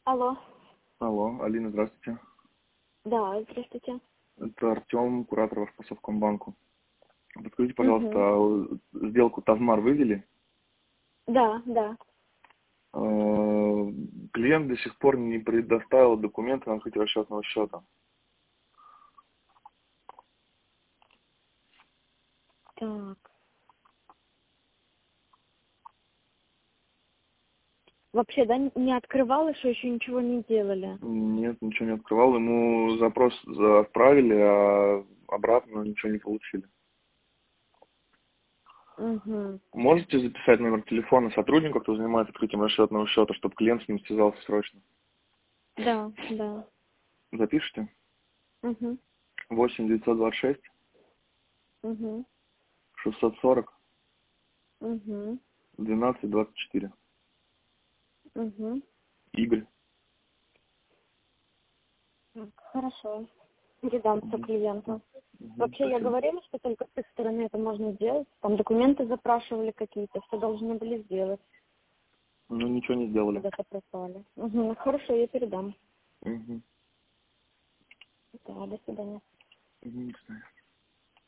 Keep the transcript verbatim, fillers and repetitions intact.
Алло. Алло, Алина, здравствуйте. Да, здравствуйте. Это Артем, куратор ваш по Совкомбанку. Подскажите, пожалуйста, Угу. а сделку Тазмар вывели? Да, да. Э, Клиент до сих пор не предоставил документы на открытие расчетного счета. Так. Вообще, да, не открывала, что еще ничего не делали? Нет, ничего не открывал. Ему запрос за- отправили, а обратно ничего не получили. Угу. Можете записать номер телефона сотрудника, кто занимается открытием расчетного счета, чтобы клиент с ним связался срочно? Да, да. Запишите. Угу. восемь девятьсот двадцать шесть Угу. шестьсот сорок Угу. двенадцать двадцать четыре. Угу. Игорь. Хорошо. Передам все Мгм. клиенту. Мгм, Вообще, я спасибо. говорила, что только с их стороны это можно сделать. Там документы запрашивали какие-то, все должны были сделать, Ну, ничего не сделали. когда-то пропали. Угу. Хорошо, я передам. Угу. Да, до свидания. Угу, до свидания.